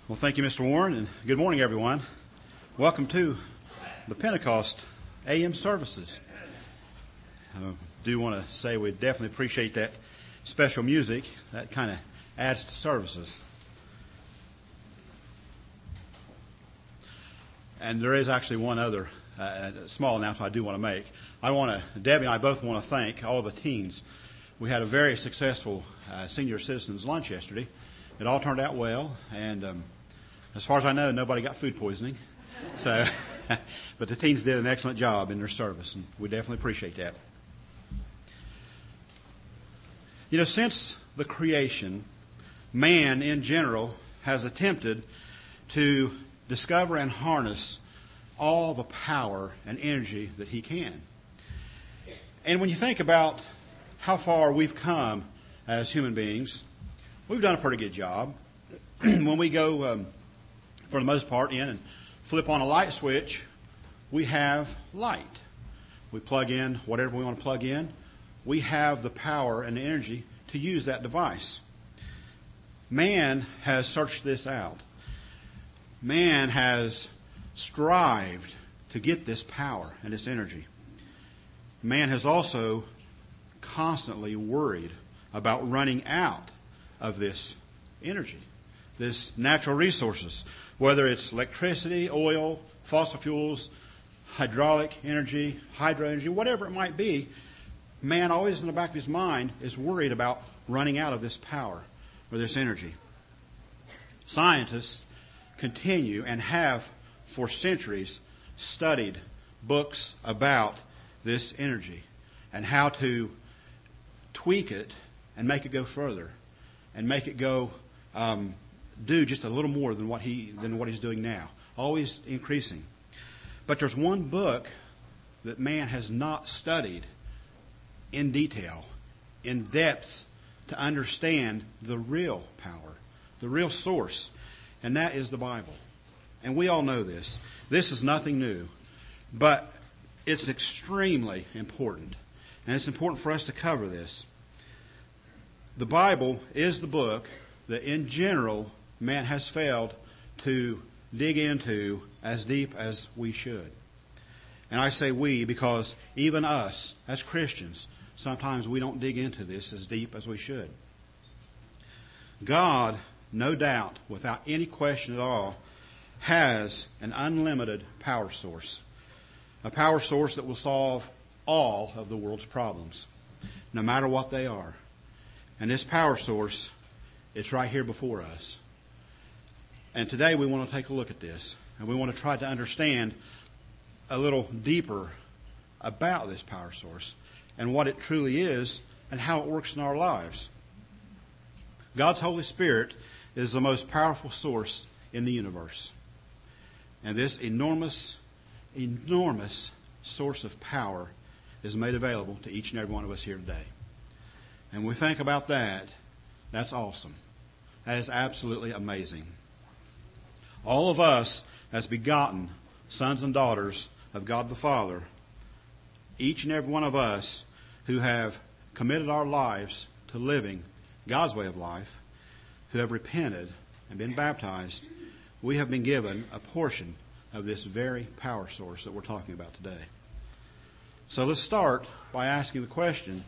Well, thank you, Mr. Warren, and good morning, everyone. Welcome to the Pentecost AM services. I do want to say we definitely appreciate that special music. That kind of adds to services. And there is actually one other small announcement I do want to make. Debbie and I both want to thank all the teens. We had a very successful senior citizens lunch yesterday. It all turned out well, and as far as I know, nobody got food poisoning. So, but the teens did an excellent job in their service, and we definitely appreciate that. You know, since the creation, man in general has attempted to discover and harness all the power and energy that he can. And when you think about how far we've come as human beings, we've done a pretty good job. When we go, for the most part, in and flip on a light switch, we have light. We plug in whatever we want to plug in. We have the power and the energy to use that device. Man has searched this out. Man has strived to get this power and this energy. Man has also constantly worried about running out of this energy, this natural resources, whether it's electricity, oil, fossil fuels, hydraulic energy, hydro energy, whatever it might be. Man always in the back of his mind is worried about running out of this power or this energy. Scientists continue and have for centuries studied books about this energy and how to tweak it and make it go further and make it go do just a little more than what he's doing now, always increasing. But there's one book that man has not studied in detail, in depths, to understand the real power, the real source, and that is the Bible. And we all know this. This is nothing new, but it's extremely important, and it's important for us to cover this. The Bible is the book that in general man has failed to dig into as deep as we should. And I say we because even us as Christians, sometimes we don't dig into this as deep as we should. God, no doubt, without any question at all, has an unlimited power source. A power source that will solve all of the world's problems, no matter what they are. And this power source, it's right here before us. And today we want to take a look at this. And we want to try to understand a little deeper about this power source and what it truly is and how it works in our lives. God's Holy Spirit is the most powerful source in the universe. And this enormous source of power is made available to each and every one of us here today. And when we think about that, that's awesome. That is absolutely amazing. All of us, as begotten sons and daughters of God the Father, each and every one of us who have committed our lives to living God's way of life, who have repented and been baptized, we have been given a portion of this very power source that we're talking about today. So let's start by asking the question,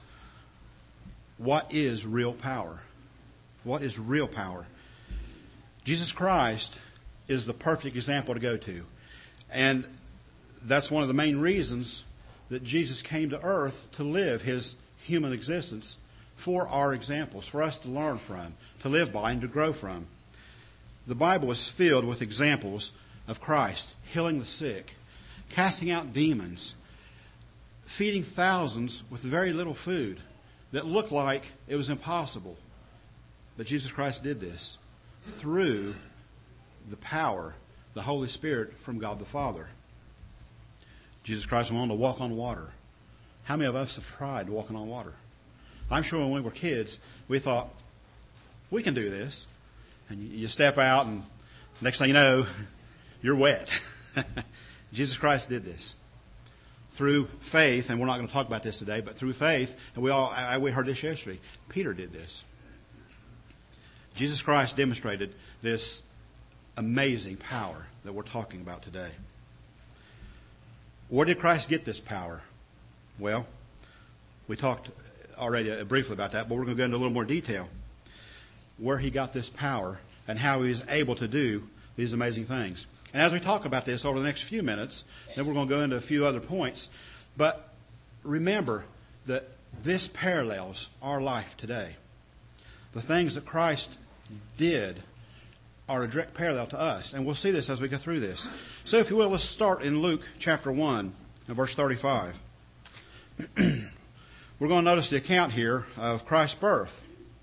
what is real power? What is real power? Jesus Christ is the perfect example to go to. And that's one of the main reasons that Jesus came to earth to live his human existence for our examples, for us to learn from, to live by, and to grow from. The Bible is filled with examples of Christ healing the sick, casting out demons, feeding thousands with very little food that looked like it was impossible. But Jesus Christ did this through the power, the Holy Spirit from God the Father. Jesus Christ went on to walk on water. How many of us have tried walking on water? I'm sure when we were kids, we thought, we can do this. And you step out and next thing you know, you're wet. Jesus Christ did this. Through faith, and we're not going to talk about this today, but through faith, and we heard this yesterday, Peter did this. Jesus Christ demonstrated this amazing power that we're talking about today. Where did Christ get this power? Well, we talked already briefly about that, but we're going to go into a little more detail. Where he got this power and how he was able to do these amazing things. And as we talk about this over the next few minutes, then we're going to go into a few other points. But remember that this parallels our life today. The things that Christ did are a direct parallel to us. And we'll see this as we go through this. So if you will, let's start in Luke chapter 1 and verse 35. We're going to notice the account here of Christ's birth.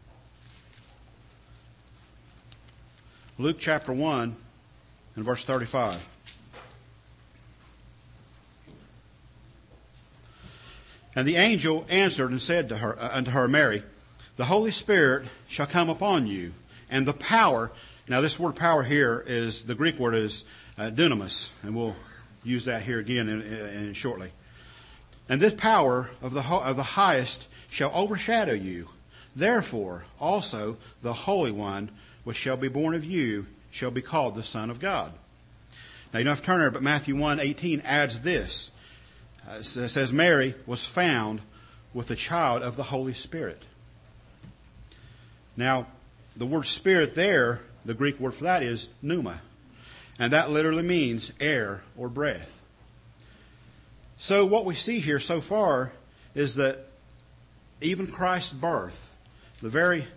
Luke chapter 1 and verse 35. And the angel answered and said to her, unto her, Mary, the Holy Spirit shall come upon you, and the power. Now this word power here is, the Greek word is dunamis, and we'll use that here again in shortly. And this power of the highest shall overshadow you. Therefore also the Holy One, which shall be born of you, shall be called the Son of God. Now you don't have to turn there, but Matthew 1:18 adds this. It says, Mary was found with the child of the Holy Spirit. Now, the word spirit there, the Greek word for that is pneuma. And that literally means air or breath. So what we see here so far is that even Christ's birth, the very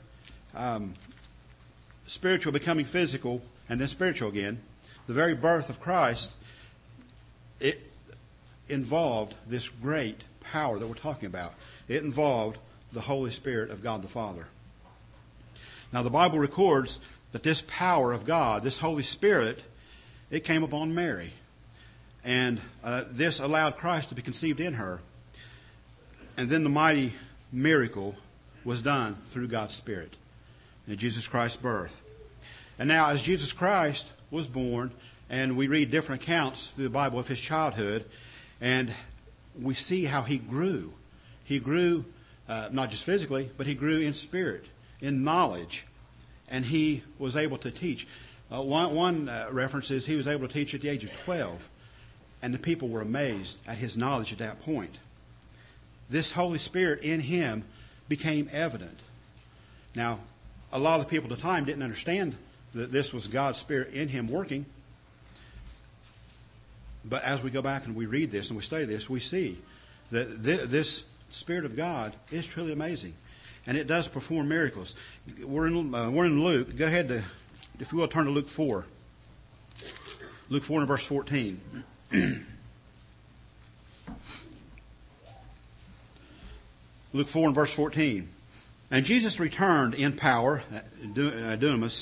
spiritual becoming physical and then spiritual again, the very birth of Christ, it involved this great power that we're talking about. It involved the Holy Spirit of God the Father. Now the Bible records that this power of God, this Holy Spirit, it came upon Mary. And this allowed Christ to be conceived in her. And then the mighty miracle was done through God's Spirit in Jesus Christ's birth. And now as Jesus Christ was born, and we read different accounts through the Bible of his childhood, and we see how he grew. He grew not just physically, but he grew in spirit, in knowledge, and he was able to teach. One reference is he was able to teach at the age of 12, and the people were amazed at his knowledge at that point. This Holy Spirit in him became evident. Now, a lot of the people at the time didn't understand that this was God's Spirit in him working. But as we go back and we read this and we study this, we see that this Spirit of God is truly amazing. And it does perform miracles. We're in Luke. Go ahead, if you will, turn to Luke 4. Luke 4 and verse 14. Luke 4 and verse 14. And Jesus returned in power, dunamis.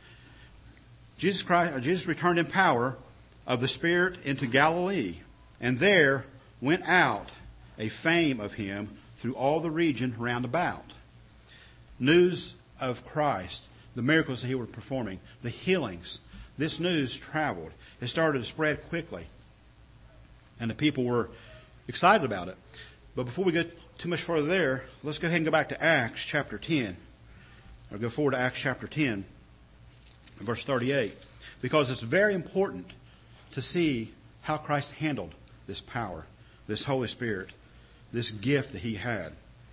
Jesus returned in power of the Spirit into Galilee, and there went out a fame of him through all the region round about. News of Christ, the miracles that he was performing, the healings, this news traveled. It started to spread quickly, and the people were excited about it. But before we get too much further there, let's go ahead and go back to Acts chapter 10. Or go forward to Acts chapter 10, verse 38. Because it's very important to see how Christ handled this power, this Holy Spirit, this gift that he had.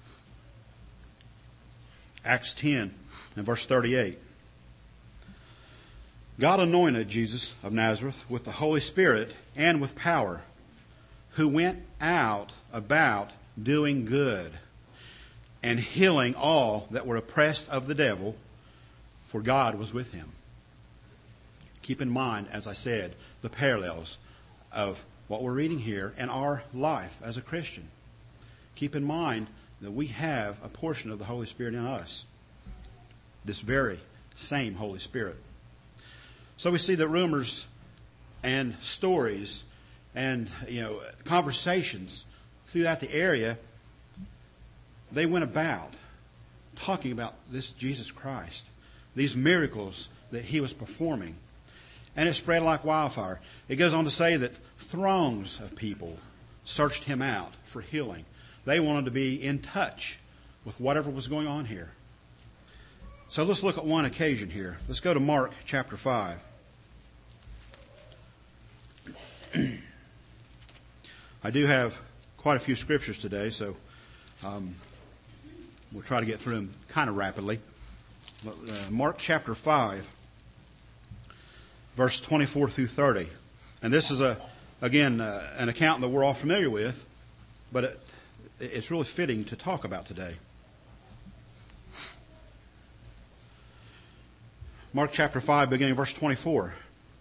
Acts 10 and verse 38. God anointed Jesus of Nazareth with the Holy Spirit and with power, who went out about doing good and healing all that were oppressed of the devil, for God was with him. Keep in mind, as I said, the parallels of what we're reading here and our life as a Christian. Keep in mind that we have a portion of the Holy Spirit in us. This very same Holy Spirit. So we see that rumors and stories and conversations throughout the area, they went about talking about this Jesus Christ, these miracles that he was performing. And it spread like wildfire. It goes on to say that throngs of people searched him out for healing. They wanted to be in touch with whatever was going on here. So let's look at one occasion here. Let's go to Mark chapter 5. I do have quite a few scriptures today, so we'll try to get through them kind of rapidly. Mark chapter 5, verse 24 through 30. And this is, an account that we're all familiar with, but it's really fitting to talk about today. Mark chapter 5, beginning verse 24.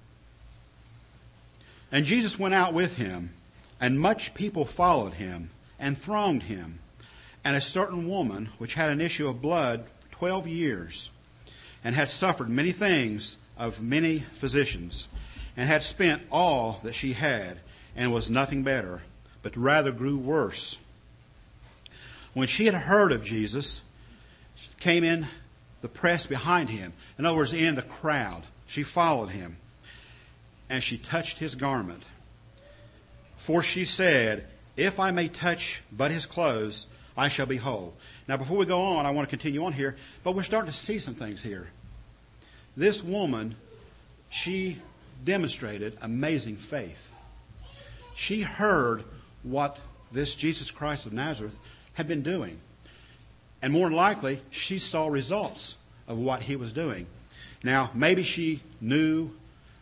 And Jesus went out with him, and much people followed him, and thronged him. And a certain woman, which had an issue of blood 12 years, and had suffered many things of many physicians, and had spent all that she had, and was nothing better, but rather grew worse. When she had heard of Jesus, she came in the press behind him. In other words, in the crowd. She followed him. And she touched his garment. For she said, if I may touch but his clothes, I shall be whole. Now, before we go on, I want to continue on here, but we're starting to see some things here. This woman, she demonstrated amazing faith. She heard what this Jesus Christ of Nazareth had been doing. And more than likely, she saw results of what he was doing. Now, maybe she knew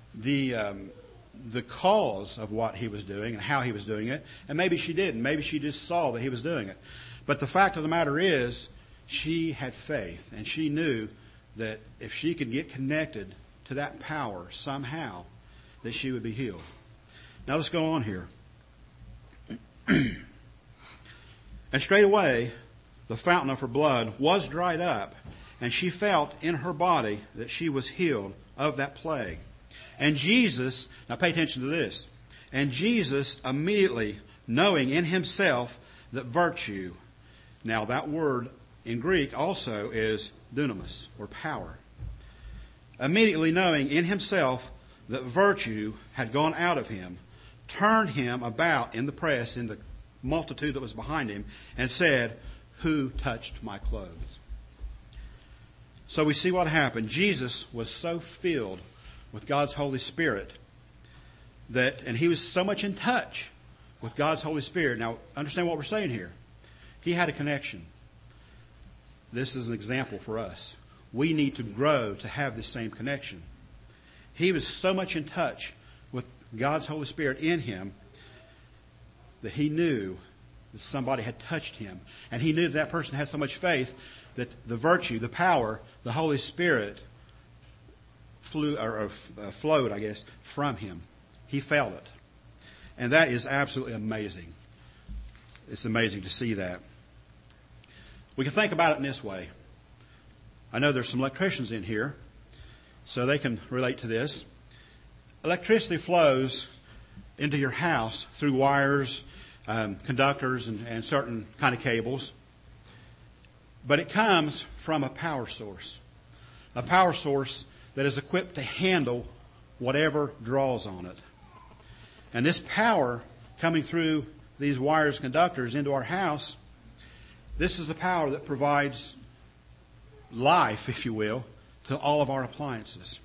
the cause of what he was doing and how he was doing it, and maybe she didn't. Maybe she just saw that he was doing it. But the fact of the matter is, she had faith, and she knew that if she could get connected to that power somehow, that she would be healed. Now let's go on here. And straightway the fountain of her blood was dried up, and she felt in her body that she was healed of that plague. And Jesus, now pay attention to this, and Jesus immediately, knowing in himself that virtue, now that word in Greek also is dunamis, or power. Immediately knowing in himself that virtue had gone out of him, turned him about in the press, in the multitude that was behind him, and said, who touched my clothes? So we see what happened. Jesus was so filled with God's Holy Spirit and he was so much in touch with God's Holy Spirit. Now, understand what we're saying here. He had a connection. This is an example for us. We need to grow to have this same connection. He was so much in touch with God's Holy Spirit in him that he knew that somebody had touched him. And he knew that person had so much faith that the virtue, the power, the Holy Spirit flowed, I guess, from him. He felt it. And that is absolutely amazing. It's amazing to see that. We can think about it in this way. I know there's some electricians in here, so they can relate to this. Electricity flows into your house through wires, conductors, and certain kind of cables. But it comes from a power source. A power source that is equipped to handle whatever draws on it. And this power coming through these wires, conductors into our house, this is the power that provides life, if you will, to all of our appliances.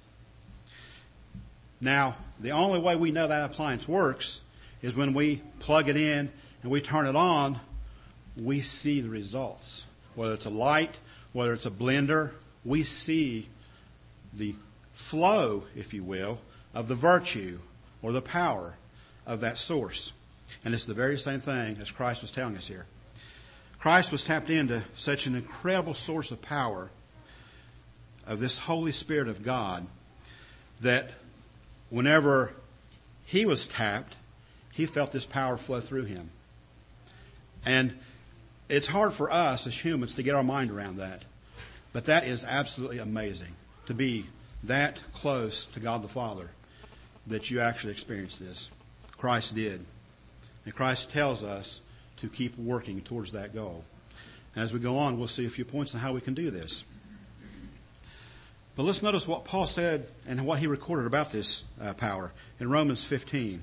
Now, the only way we know that appliance works is when we plug it in and we turn it on, we see the results. Whether it's a light, whether it's a blender, we see the flow, if you will, of the virtue or the power of that source. And it's the very same thing as Christ was telling us here. Christ was tapped into such an incredible source of power of this Holy Spirit of God that whenever he was tapped, he felt this power flow through him. And it's hard for us as humans to get our mind around that. But that is absolutely amazing, to be that close to God the Father, that you actually experience this. Christ did. And Christ tells us to keep working towards that goal. And as we go on, we'll see a few points on how we can do this. But let's notice what Paul said and what he recorded about this power in Romans 15.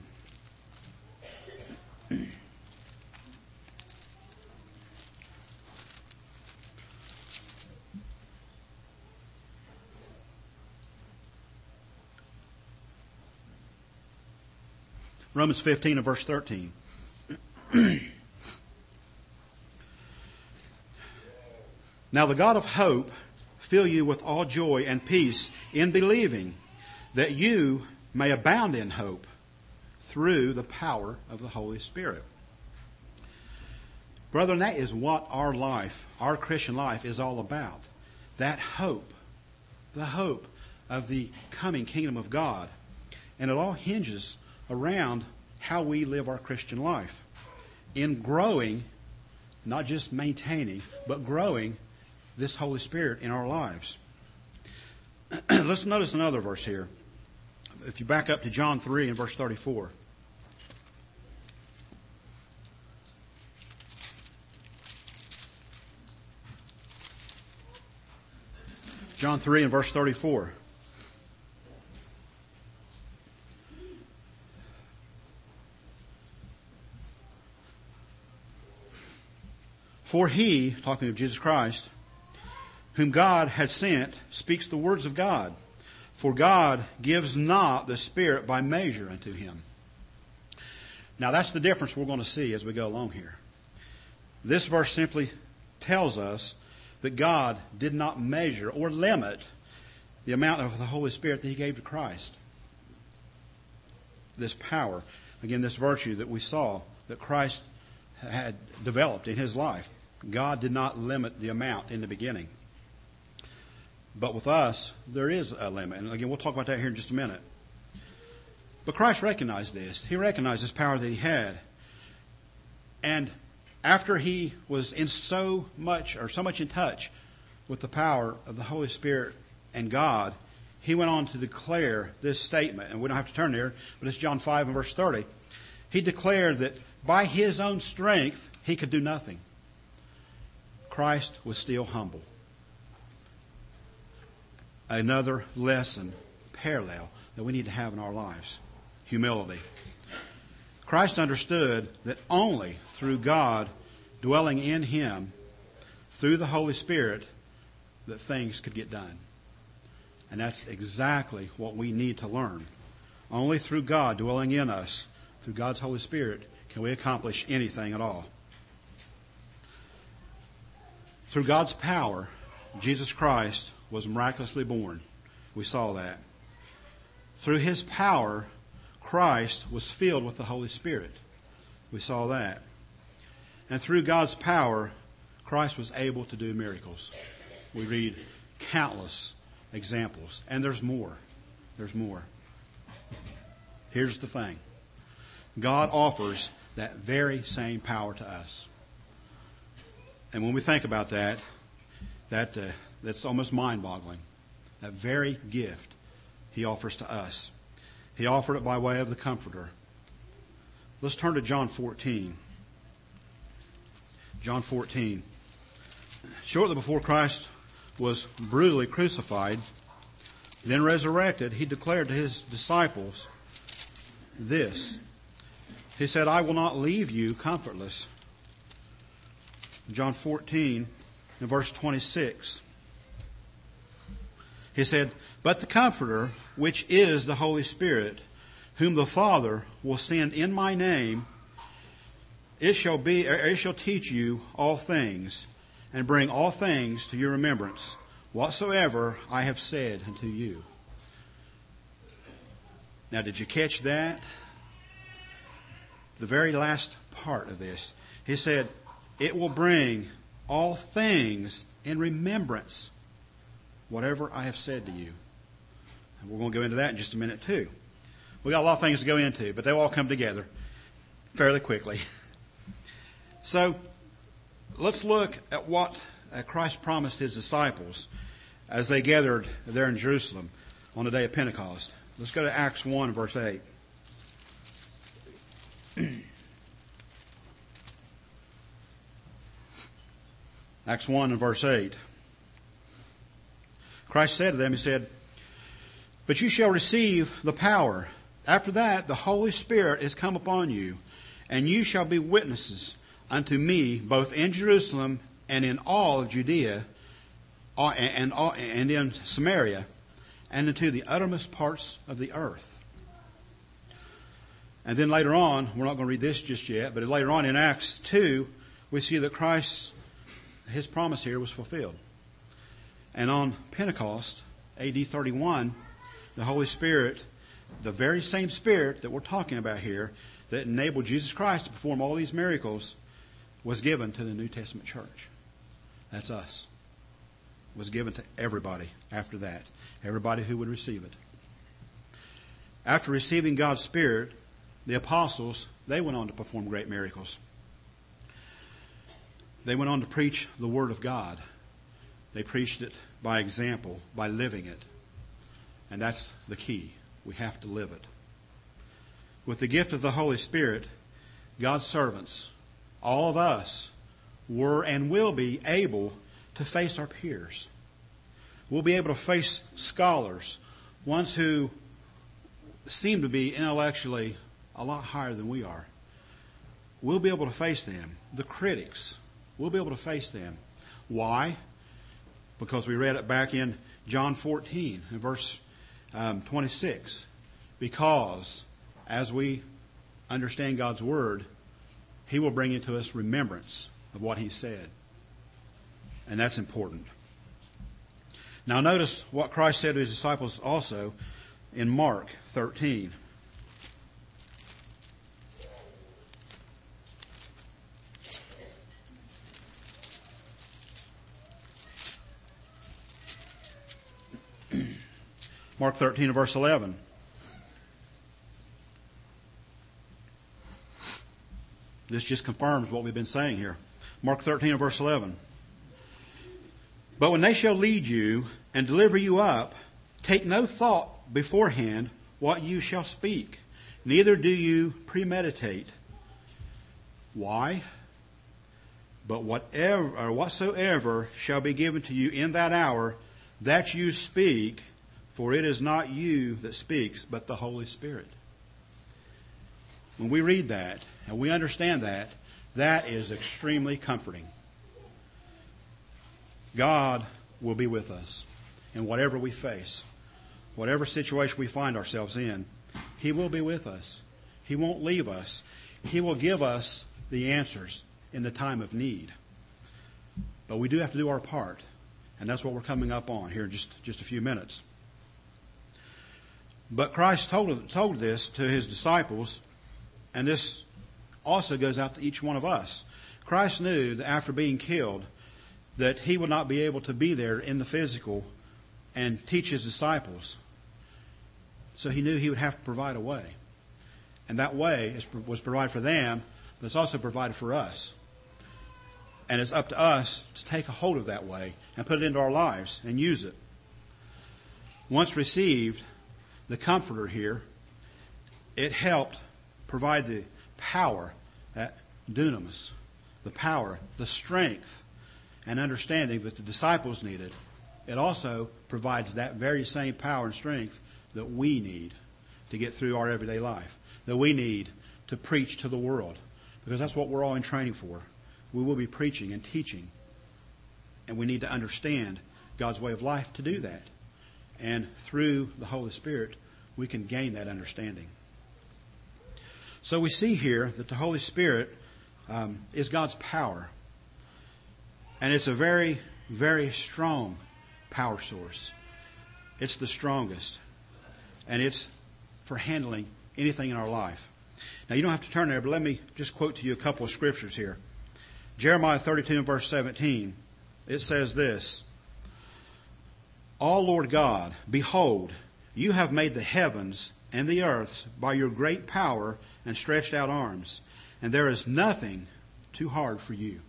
Romans 15 and verse 13. Now the God of hope fill you with all joy and peace in believing, that you may abound in hope through the power of the Holy Spirit. Brethren, that is what our life, our Christian life, is all about. That hope, the hope of the coming kingdom of God. And it all hinges around how we live our Christian life. In growing, not just maintaining, but growing this Holy Spirit in our lives. Let's notice another verse here. If you back up to John 3 and verse 34. John 3 and verse 34. For he, talking of Jesus Christ, whom God had sent, speaks the words of God. For God gives not the Spirit by measure unto him. Now that's the difference we're going to see as we go along here. This verse simply tells us that God did not measure or limit the amount of the Holy Spirit that he gave to Christ. This power, again, this virtue that we saw that Christ had developed in his life. God did not limit the amount in the beginning. But with us, there is a limit. And again, we'll talk about that here in just a minute. But Christ recognized this. He recognized this power that he had. And after he was in so much in touch with the power of the Holy Spirit and God, he went on to declare this statement. And we don't have to turn there, but it's John 5 and verse 30. He declared that by his own strength, he could do nothing. Christ was still humble. Another lesson, parallel, that we need to have in our lives. Humility. Christ understood that only through God dwelling in him, through the Holy Spirit, that things could get done. And that's exactly what we need to learn. Only through God dwelling in us, through God's Holy Spirit, can we accomplish anything at all. Through God's power, Jesus Christ was miraculously born. We saw that. Through his power, Christ was filled with the Holy Spirit. We saw that. And through God's power, Christ was able to do miracles. We read countless examples. And there's more. There's more. Here's the thing. God offers that very same power to us. And when we think about that, that's almost mind-boggling. That very gift he offers to us. He offered it by way of the Comforter. Let's turn to John 14. John 14. Shortly before Christ was brutally crucified, then resurrected, he declared to his disciples this. He said, I will not leave you comfortless. John 14 and verse 26. He said, but the Comforter, which is the Holy Spirit, whom the Father will send in my name, it shall teach you all things, and bring all things to your remembrance, whatsoever I have said unto you. Now, did you catch that? The very last part of this. He said, it will bring all things in remembrance, whatever I have said to you. And we're going to go into that in just a minute too. We got a lot of things to go into, but they'll all come together fairly quickly. So, let's look at what Christ promised his disciples as they gathered there in Jerusalem on the day of Pentecost. Let's go to Acts 1, verse 8. Acts 1 and verse 8. Christ said to them, he said, but you shall receive the power. After that, the Holy Spirit is come upon you, and you shall be witnesses unto me, both in Jerusalem and in all of Judea, and in Samaria, and into the uttermost parts of the earth. And then later on, we're not going to read this just yet, but later on in Acts 2, we see that his promise here was fulfilled. And on Pentecost, AD 31, the Holy Spirit, the very same Spirit that we're talking about here, that enabled Jesus Christ to perform all these miracles, was given to the New Testament church. That's us. Was given to everybody after that. Everybody who would receive it. After receiving God's Spirit, the apostles, they went on to perform great miracles. They went on to preach the Word of God. They preached it by example, by living it. And that's the key. We have to live it. With the gift of the Holy Spirit, God's servants, all of us, were and will be able to face our peers. We'll be able to face scholars, ones who seem to be intellectually a lot higher than we are. We'll be able to face them. The critics, we'll be able to face them. Why? Because we read it back in John 14, in verse 26. Because as we understand God's Word, He will bring into us remembrance of what He said. And that's important. Now notice what Christ said to His disciples also in Mark 13. Mark 13 and verse 11. This just confirms what we've been saying here. Mark 13 and verse 11. But when they shall lead you and deliver you up, take no thought beforehand what you shall speak, neither do you premeditate. Why? But whatsoever shall be given to you in that hour, that you speak, for it is not you that speaks, but the Holy Spirit. When we read that and we understand that, that is extremely comforting. God will be with us in whatever we face, whatever situation we find ourselves in. He will be with us. He won't leave us. He will give us the answers in the time of need. But we do have to do our part, and that's what we're coming up on here in just a few minutes. But Christ told this to His disciples, and this also goes out to each one of us. Christ knew that after being killed, that He would not be able to be there in the physical and teach His disciples. So He knew He would have to provide a way. And that way was provided for them, but it's also provided for us. And it's up to us to take a hold of that way and put it into our lives and use it. Once received, the Comforter here, it helped provide the power, that dunamis, the power, the strength, and understanding that the disciples needed. It also provides that very same power and strength that we need to get through our everyday life, that we need to preach to the world, because that's what we're all in training for. We will be preaching and teaching, and we need to understand God's way of life to do that. And through the Holy Spirit, we can gain that understanding. So we see here that the Holy Spirit is God's power. And it's a very, very strong power source. It's the strongest. And it's for handling anything in our life. Now, you don't have to turn there, but let me just quote to you a couple of scriptures here. Jeremiah 32 and verse 17, it says this: "O Lord God, behold, you have made the heavens and the earths by your great power and stretched out arms, and there is nothing too hard for you."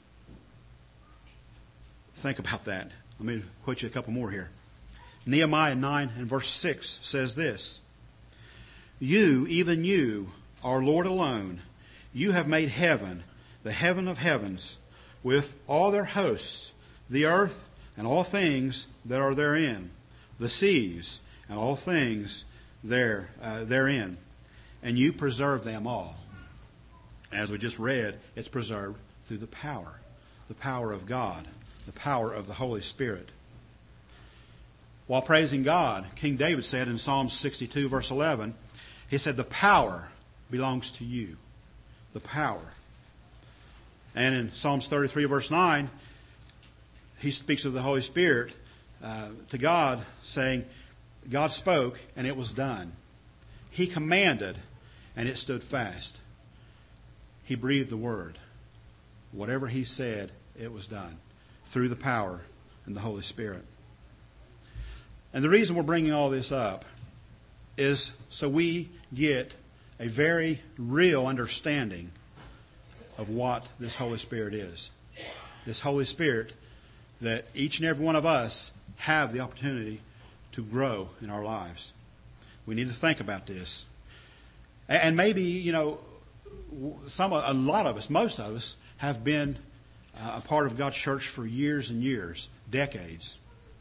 Think about that. Let me quote you a couple more here. Nehemiah 9 and verse 6 says this: "You, even you, are Lord alone. You have made heaven, the heaven of heavens, with all their hosts, the earth and all things that are therein, the seas and all things therein, and you preserve them all." As we just read, it's preserved through the power of God, the power of the Holy Spirit. While praising God, King David said in Psalm 62 verse 11, he said, "The power belongs to you. The power. And in Psalms 33 verse 9, he speaks of the Holy Spirit to God, saying, God spoke and it was done. He commanded and it stood fast. He breathed the word. Whatever he said, it was done through the power and the Holy Spirit. And the reason we're bringing all this up is so we get a very real understanding of what this Holy Spirit is. This Holy Spirit that each and every one of us have the opportunity to grow in our lives. We need to think about this. And maybe, a lot of us, most of us, have been a part of God's church for years and years, decades.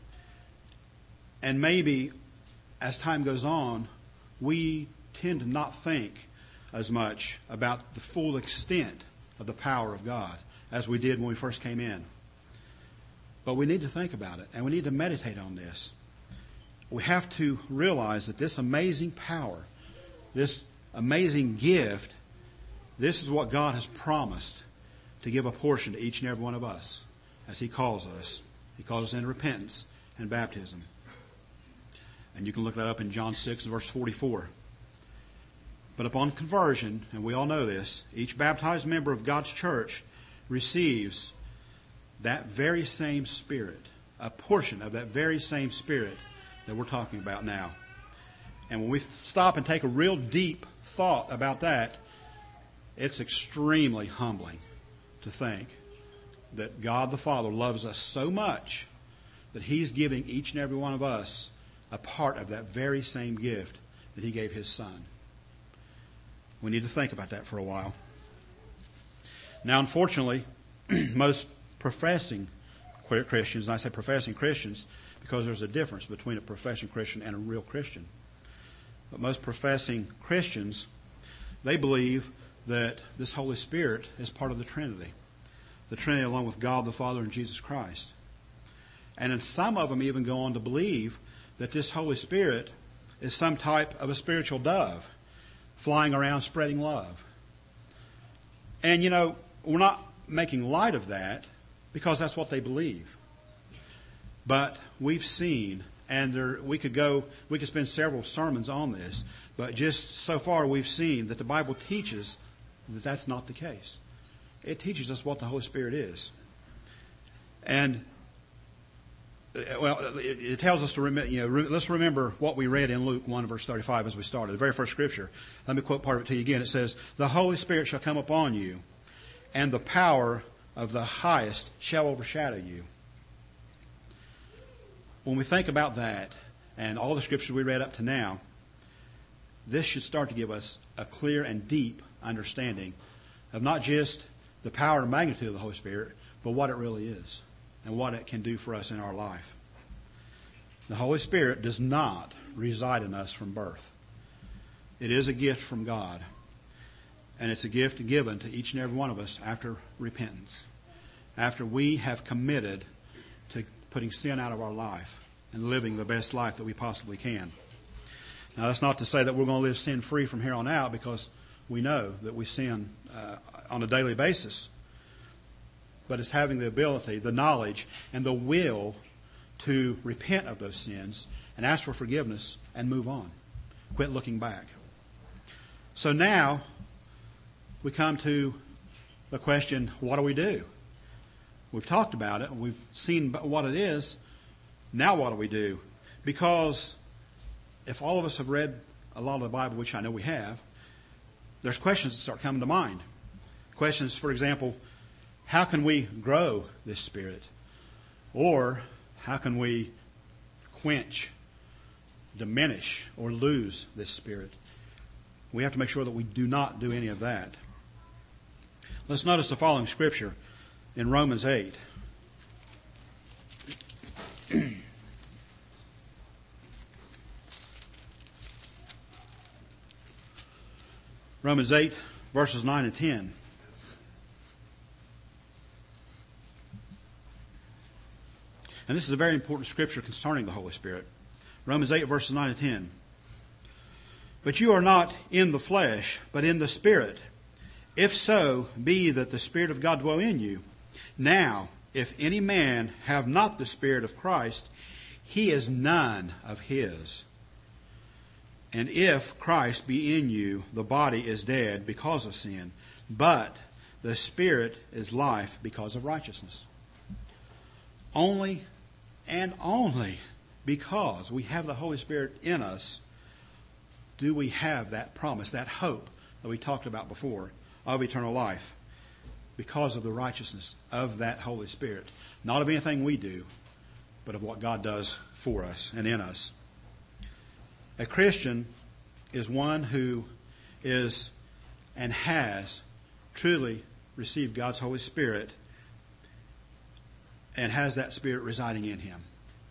And maybe as time goes on, we tend to not think as much about the full extent of the power of God as we did when we first came in. But we need to think about it, and we need to meditate on this. We have to realize that this amazing power, this amazing gift, this is what God has promised to give a portion to each and every one of us as He calls us. He calls us into repentance and baptism. And you can look that up in John 6, verse 44. But upon conversion, and we all know this, each baptized member of God's church receives that very same Spirit, a portion of that very same Spirit that we're talking about now. And when we stop and take a real deep thought about that, it's extremely humbling to think that God the Father loves us so much that He's giving each and every one of us a part of that very same gift that He gave His Son. We need to think about that for a while. Now, unfortunately, most professing Christians, and I say professing Christians because there's a difference between a professing Christian and a real Christian. But most professing Christians, they believe that this Holy Spirit is part of the Trinity. The Trinity along with God the Father and Jesus Christ. And then some of them even go on to believe that this Holy Spirit is some type of a spiritual dove flying around spreading love. And we're not making light of that because that's what they believe. But we've seen, and we could spend several sermons on this, but just so far we've seen that the Bible teaches that that's not the case. It teaches us what the Holy Spirit is. And it tells us to remember. Let's remember what we read in Luke 1 verse 35 as we started. The very first scripture. Let me quote part of it to you again. It says, "The Holy Spirit shall come upon you, and the power of the highest shall overshadow you." When we think about that, and all the scriptures we read up to now, this should start to give us a clear and deep understanding of not just the power and magnitude of the Holy Spirit, but what it really is and what it can do for us in our life. The Holy Spirit does not reside in us from birth. It is a gift from God. And it's a gift given to each and every one of us after repentance. After we have committed to putting sin out of our life and living the best life that we possibly can. Now, that's not to say that we're going to live sin-free from here on out, because we know that we sin on a daily basis. But it's having the ability, the knowledge, and the will to repent of those sins and ask for forgiveness and move on. Quit looking back. So now we come to the question, what do we do? We've talked about it. We've seen what it is. Now what do we do? Because if all of us have read a lot of the Bible, which I know we have, there's questions that start coming to mind. Questions, for example, how can we grow this Spirit? Or how can we quench, diminish, or lose this Spirit? We have to make sure that we do not do any of that. Let's notice the following scripture in Romans 8. Romans 8, verses 9 and 10. And this is a very important scripture concerning the Holy Spirit. Romans 8, verses 9 and 10. But you are not in the flesh, but in the Spirit. If so, be that the Spirit of God dwell in you. Now, if any man have not the Spirit of Christ, he is none of his. And if Christ be in you, the body is dead because of sin, but the Spirit is life because of righteousness. Only and only because we have the Holy Spirit in us do we have that promise, that hope that we talked about before of eternal life, because of the righteousness of that Holy Spirit. Not of anything we do, but of what God does for us and in us. A Christian is one who is and has truly received God's Holy Spirit and has that Spirit residing in him.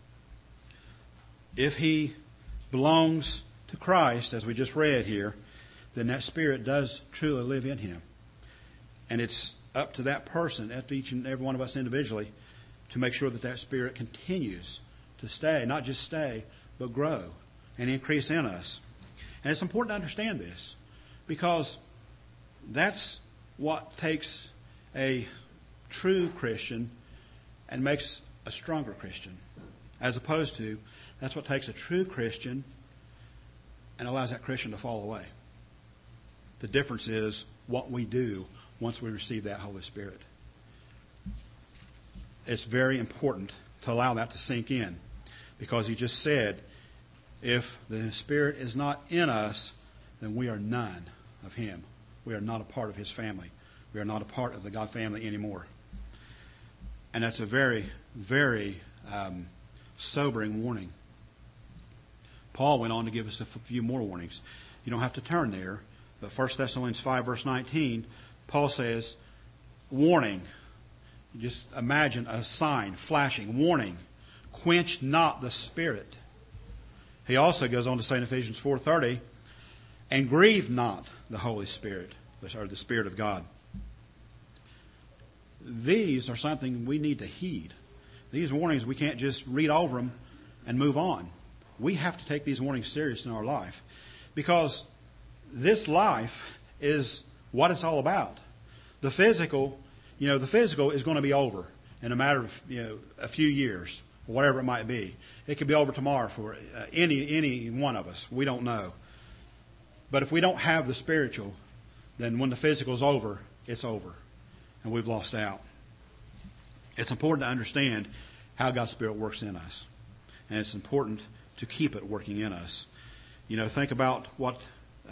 If he belongs to Christ, as we just read here, then that Spirit does truly live in him. And it's up to that person, up to each and every one of us individually, to make sure that that Spirit continues to stay, not just stay, but grow and increase in us. And it's important to understand this, because that's what takes a true Christian and makes a stronger Christian, as opposed to that's what takes a true Christian and allows that Christian to fall away. The difference is what we do once we receive that Holy Spirit. It's very important to allow that to sink in, because he just said, if the Spirit is not in us, then we are none of him. We are not a part of his family. We are not a part of the God family anymore. And that's a very, very sobering warning. Paul went on to give us a few more warnings. You don't have to turn there, but 1 Thessalonians 5, verse 19, Paul says, warning. Just imagine a sign flashing, warning, quench not the Spirit. He also goes on to say in Ephesians 4:30, and grieve not the Holy Spirit, or the Spirit of God. These are something we need to heed. These warnings, we can't just read over them and move on. We have to take these warnings serious in our life, because this life is what it's all about. The physical is going to be over in a matter of a few years, or whatever it might be. It could be over tomorrow for any one of us. We don't know. But if we don't have the spiritual, then when the physical is over, it's over, and we've lost out. It's important to understand how God's Spirit works in us, and it's important to keep it working in us. Think about what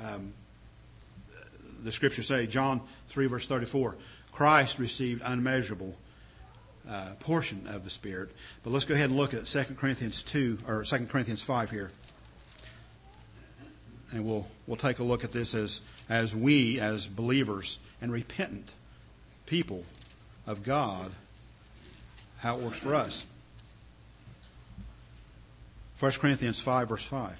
the Scriptures say. John 3, verse 34. Christ received unmeasurable portion of the Spirit. But let's go ahead and look at 2 Corinthians 5 here. And we'll take a look at this as we, as believers and repentant people of God, how it works for us. 1 Corinthians 5, verse 5.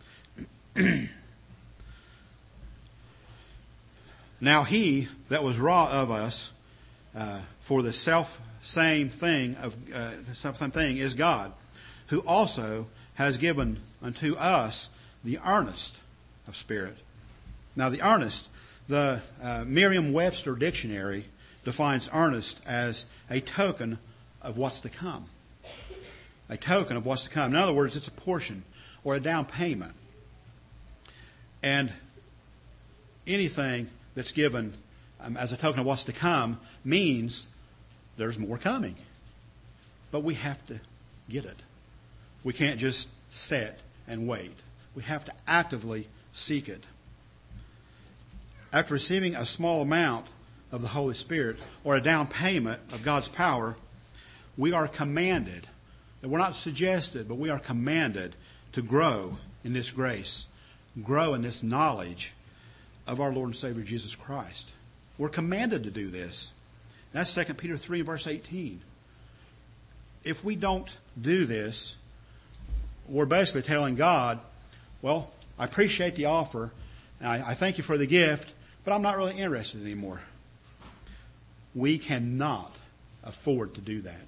Now he that was wrought of us for the same thing is God, who also has given unto us the earnest of Spirit. Now the earnest, the Merriam-Webster dictionary defines earnest as a token of what's to come. A token of what's to come. In other words, it's a portion or a down payment. And anything that's given as a token of what's to come means there's more coming. But we have to get it. We can't just sit and wait. We have to actively seek it. After receiving a small amount of the Holy Spirit, or a down payment of God's power, we are commanded, and we're not suggested, but we are commanded to grow in this grace, grow in this knowledge of our Lord and Savior Jesus Christ. We're commanded to do this. That's 2 Peter 3, verse 18. If we don't do this, we're basically telling God, well, I appreciate the offer, and I thank you for the gift, but I'm not really interested anymore. We cannot afford to do that.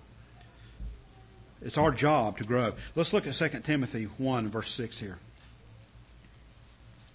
It's our job to grow. Let's look at 2 Timothy 1, verse 6 here.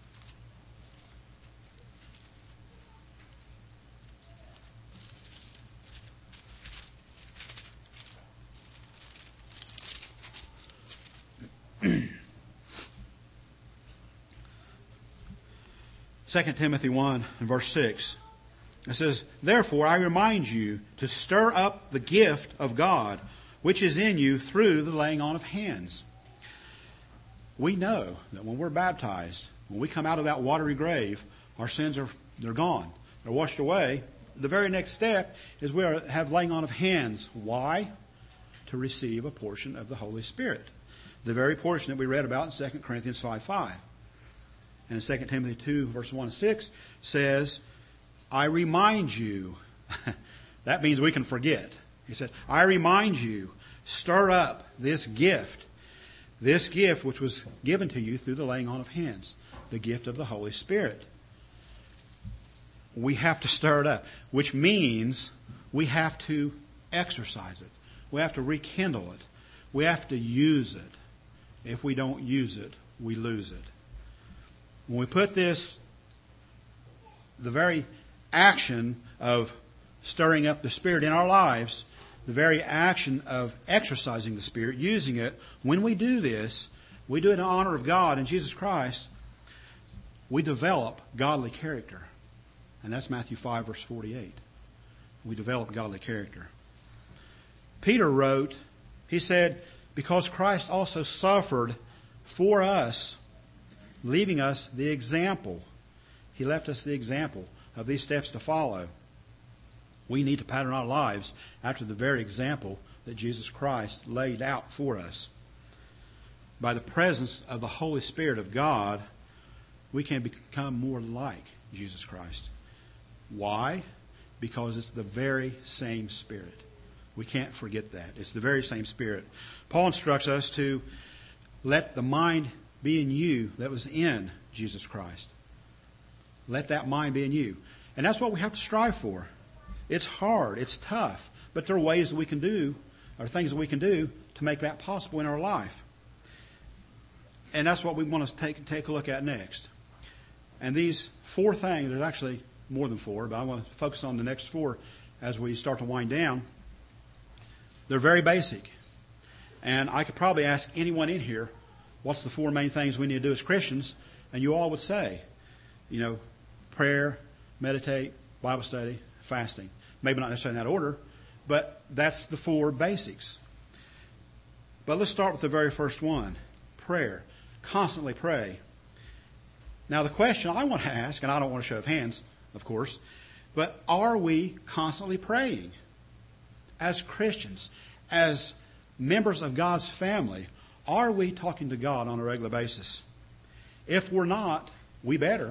2 Timothy 1 and verse 6. It says, "Therefore I remind you to stir up the gift of God, which is in you through the laying on of hands." We know that when we're baptized, when we come out of that watery grave, our sins they're gone. They're washed away. The very next step is we have laying on of hands. Why? To receive a portion of the Holy Spirit. The very portion that we read about in 2 Corinthians 5:5. And in 2 Timothy 2, verse 1 and 6 says, "I remind you." That means we can forget. He said, "I remind you, stir up this gift which was given to you through the laying on of hands," the gift of the Holy Spirit. We have to stir it up, which means we have to exercise it. We have to rekindle it. We have to use it. If we don't use it, we lose it. When we put the very action of stirring up the Spirit in our lives, the very action of exercising the Spirit, using it, when we do this, we do it in honor of God and Jesus Christ, we develop godly character. And that's Matthew 5, verse 48. We develop godly character. Peter wrote, he said, "Because Christ also suffered for us, leaving us the example." He left us the example of these steps to follow. We need to pattern our lives after the very example that Jesus Christ laid out for us. By the presence of the Holy Spirit of God, we can become more like Jesus Christ. Why? Because it's the very same Spirit. We can't forget that. It's the very same Spirit. Paul instructs us to let the mind be in you that was in Jesus Christ. Let that mind be in you. And that's what we have to strive for. It's hard. It's tough. But there are ways that we can do, or things that we can do to make that possible in our life. And that's what we want to take a look at next. And these 4 things, there's actually more than 4, but I want to focus on the next 4 as we start to wind down. They're very basic. And I could probably ask anyone in here, what's the 4 main things we need to do as Christians? And you all would say, prayer, meditate, Bible study, fasting. Maybe not necessarily in that order, but that's the 4 basics. But let's start with the very first one, prayer. Constantly pray. Now the question I want to ask, and I don't want to show of hands, of course, but are we constantly praying? As Christians, as members of God's family, are we talking to God on a regular basis? If we're not, we better.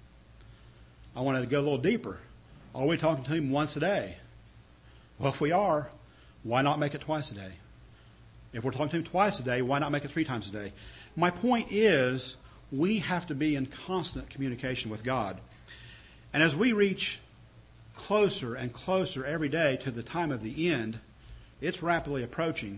I wanted to go a little deeper. Are we talking to Him once a day? Well, if we are, why not make it twice a day? If we're talking to Him twice a day, why not make it 3 times a day? My point is, we have to be in constant communication with God. And as we reach closer and closer every day to the time of the end, it's rapidly approaching.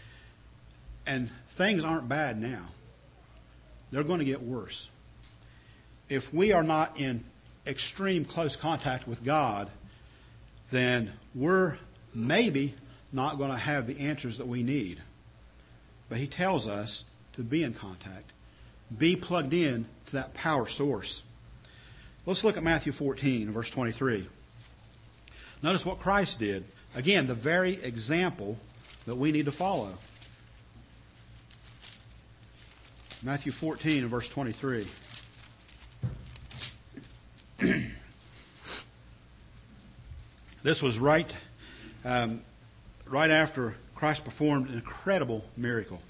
And things aren't bad now. They're going to get worse. If we are not in extreme close contact with God, then we're maybe not going to have the answers that we need. But He tells us to be in contact. Be plugged in to that power source. Let's look at Matthew 14, verse 23. Notice what Christ did. Again, the very example that we need to follow. Matthew 14 and verse 23. This was right after Christ performed an incredible miracle.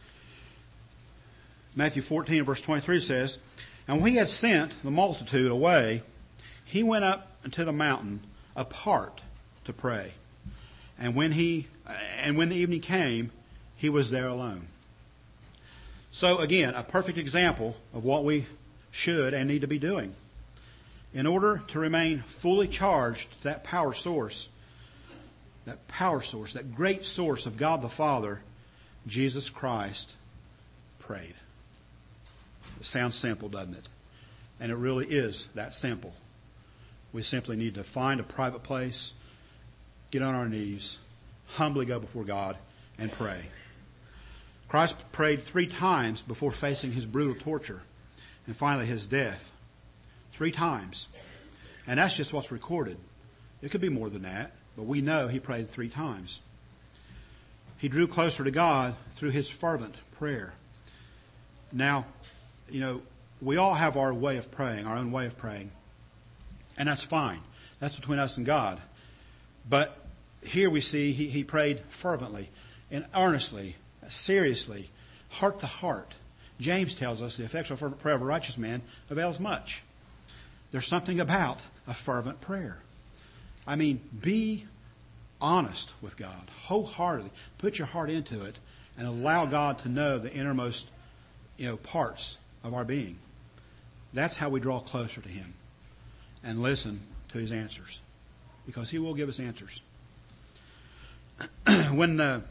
Matthew 14 and verse 23 says, "And when He had sent the multitude away, He went up into the mountain apart to pray. And when the evening came, He was there alone." So again, a perfect example of what we should and need to be doing. In order to remain fully charged to that power source, that great source of God the Father, Jesus Christ prayed. It sounds simple, doesn't it? And it really is that simple. We simply need to find a private place, get on our knees, humbly go before God, and pray. Christ prayed 3 times before facing his brutal torture and finally his death. 3 times. And that's just what's recorded. It could be more than that, but we know he prayed 3 times. He drew closer to God through his fervent prayer. Now, we all have our way of praying, our own way of praying. And that's fine. That's between us and God. But here we see he prayed fervently and earnestly, seriously, heart to heart. James tells us the effectual fervent prayer of a righteous man avails much. There's something about a fervent prayer. I mean, be honest with God, wholeheartedly. Put your heart into it and allow God to know the innermost, parts of our being. That's how we draw closer to him and listen to his answers, because he will give us answers. When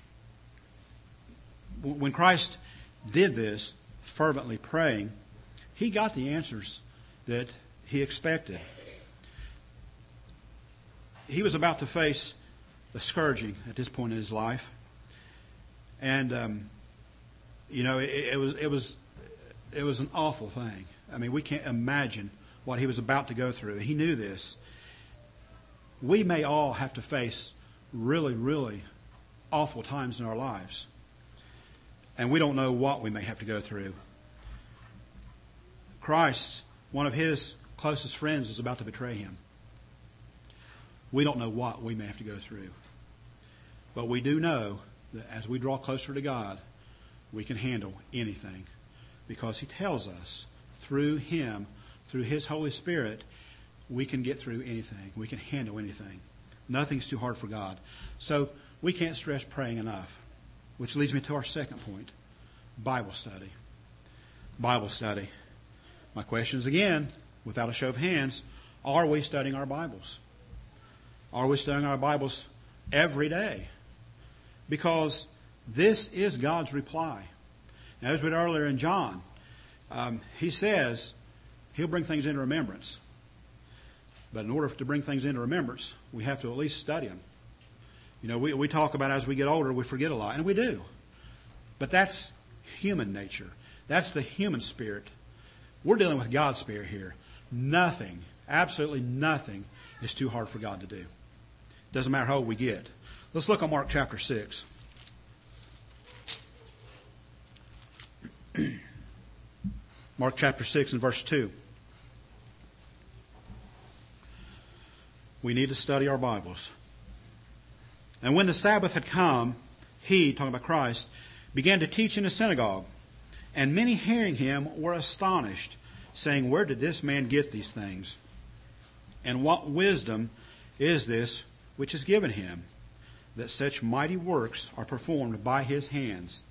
Christ did this, fervently praying, he got the answers that he expected. He was about to face the scourging at this point in his life, and it was an awful thing. I mean, we can't imagine what he was about to go through. He knew this. We may all have to face really, really awful times in our lives, and we don't know what we may have to go through. Christ, one of his closest friends, is about to betray him. We don't know what we may have to go through. But we do know that as we draw closer to God, we can handle anything, because he tells us through him, through his Holy Spirit, we can get through anything. We can handle anything. Nothing's too hard for God. So we can't stress praying enough, which leads me to our second point, Bible study. Bible study. My question is again, without a show of hands, are we studying our Bibles? Are we studying our Bibles every day? Because this is God's reply. Now, as we read earlier in John, he says he'll bring things into remembrance. But in order to bring things into remembrance, we have to at least study them. We talk about as we get older, we forget a lot, and we do. But that's human nature. That's the human spirit. We're dealing with God's spirit here. Nothing, absolutely nothing, is too hard for God to do. Doesn't matter how old we get. Let's look at Mark chapter 6. Mark chapter 6 and verse 2. We need to study our Bibles. And when the Sabbath had come, he, talking about Christ, began to teach in the synagogue. And many hearing him were astonished, saying, "Where did this man get these things? And what wisdom is this which is given him, that such mighty works are performed by his hands?"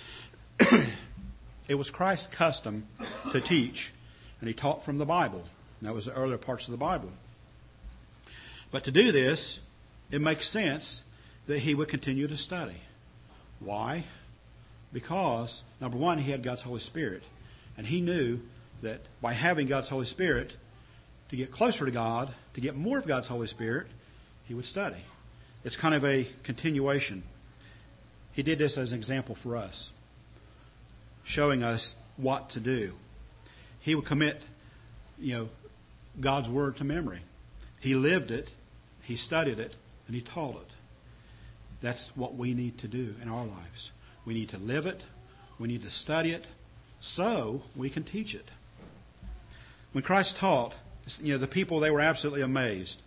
It was Christ's custom to teach, and he taught from the Bible. That was the earlier parts of the Bible. But to do this, it makes sense that he would continue to study. Why? Because, number one, he had God's Holy Spirit. And he knew that by having God's Holy Spirit, to get closer to God, to get more of God's Holy Spirit, he would study. It's kind of a continuation. He did this as an example for us, showing us what to do. He would commit, God's Word to memory. He lived it, he studied it, and he taught it. That's what we need to do in our lives. We need to live it, we need to study it, so we can teach it. When Christ taught, the people, they were absolutely amazed.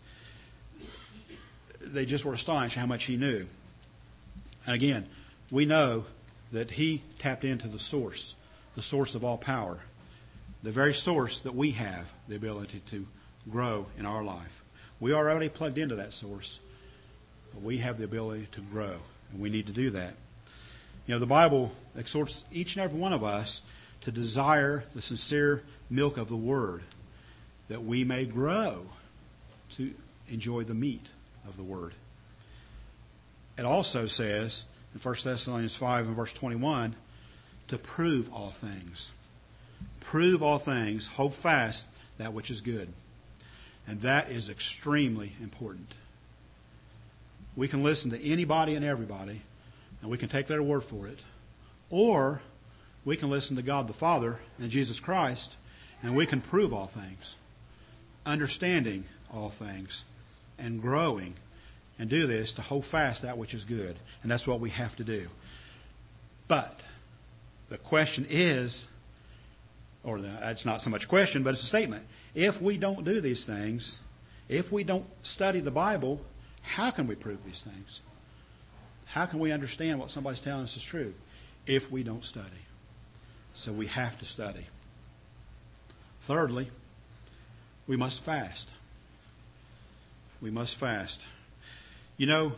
They just were astonished how much he knew. And again, we know that he tapped into the source of all power, the very source that we have the ability to grow in our life. We are already plugged into that source, but we have the ability to grow, and we need to do that. The Bible exhorts each and every one of us to desire the sincere milk of the Word, that we may grow to enjoy the meat of the Word. It also says in 1 Thessalonians 5 and verse 21, to prove all things. Prove all things, hold fast that which is good. And that is extremely important. We can listen to anybody and everybody, and we can take their word for it, Or we can listen to God the Father and Jesus Christ, and we can prove all things, understanding all things, and growing, and do this to hold fast that which is good. And that's what we have to do. But the question is, it's not so much a question, but it's a statement. If we don't do these things, if we don't study the Bible, how can we prove these things? How can we understand what somebody's telling us is true if we don't study? So we have to study. Thirdly, we must fast. We must fast. You know,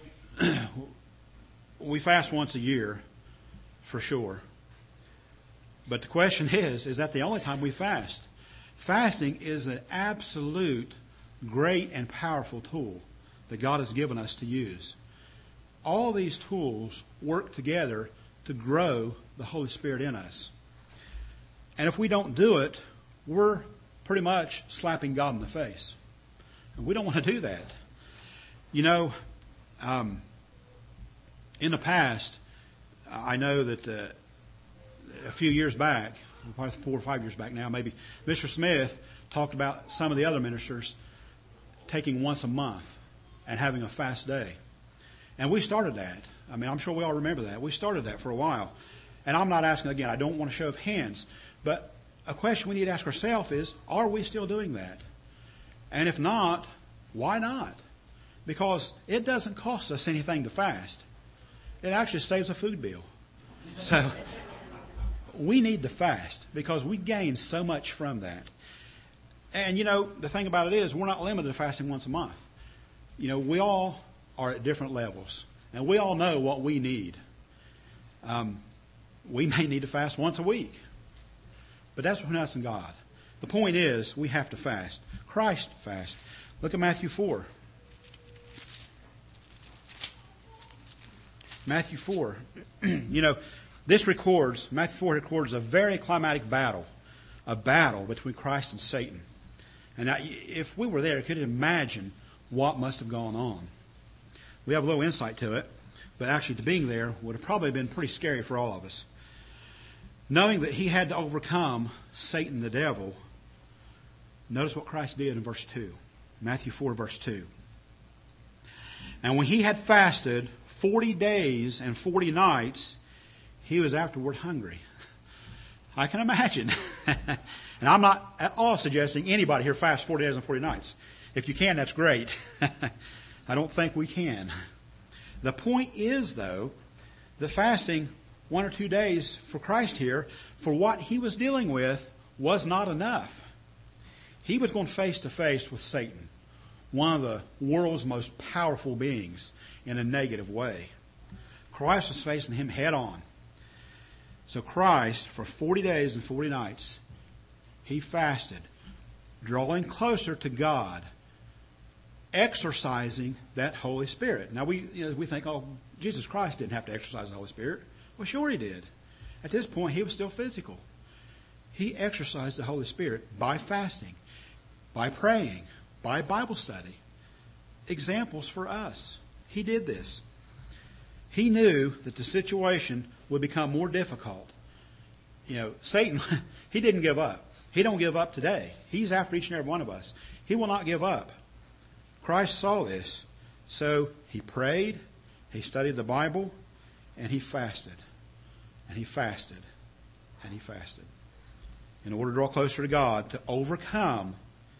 we fast once a year, for sure. But the question is that the only time we fast? Fasting is an absolute great and powerful tool that God has given us to use. All these tools work together to grow the Holy Spirit in us. And if we don't do it, we're pretty much slapping God in the face. And we don't want to do that. You know, in the past, I know that a few years back, probably 4 or 5 years back now, maybe, Mr. Smith talked about some of the other ministers taking once a month and having a fast day. And we started that. I mean, I'm sure we all remember that. We started that for a while. And I'm not asking, again, I don't want a show of hands. But a question we need to ask ourselves is, are we still doing that? And if not, why not? Because it doesn't cost us anything to fast. It actually saves a food bill. So we need to fast because we gain so much from that. And, you know, the thing about it is we're not limited to fasting once a month. You know, we all are at different levels. And we all know what we need. We may need to fast once a week. But that's between us and God. The point is, we have to fast. Christ fast. Look at Matthew 4. Matthew 4. You know, Matthew 4 records a very climatic battle. A battle between Christ and Satan. And now, if we were there, could imagine what must have gone on. We have a little insight to it, but actually to being there would have probably been pretty scary for all of us. Knowing that he had to overcome Satan the devil, notice what Christ did in verse 2. Matthew 4, verse 2. And when he had fasted 40 days and 40 nights, he was afterward hungry. I can imagine. And I'm not at all suggesting anybody here fast 40 days and 40 nights. If you can, that's great. I don't think we can. The point is, though, the fasting 1 or 2 days for Christ here, for what he was dealing with, was not enough. He was going face to face with Satan, one of the world's most powerful beings, in a negative way. Christ was facing him head on. So Christ, for 40 days and 40 nights, he fasted, drawing closer to God, exercising that Holy Spirit. Now we think, oh, Jesus Christ didn't have to exercise the Holy Spirit. Well, sure he did. At this point, he was still physical. He exercised the Holy Spirit by fasting, by praying, by Bible study. Examples for us. He did this. He knew that the situation would become more difficult. You know, Satan, he didn't give up. He don't give up today. He's after each and every one of us. He will not give up. Christ saw this. So he prayed, he studied the Bible, and he fasted. And he fasted. And he fasted. In order to draw closer to God, to overcome,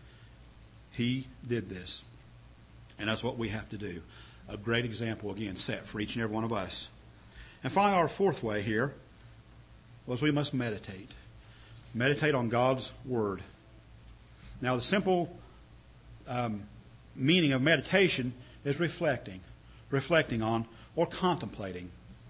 he did this. And that's what we have to do. A great example, again, set for each and every one of us. And finally, our fourth way here was we must meditate. Meditate on God's Word. Now, the simple meaning of meditation is reflecting on or contemplating.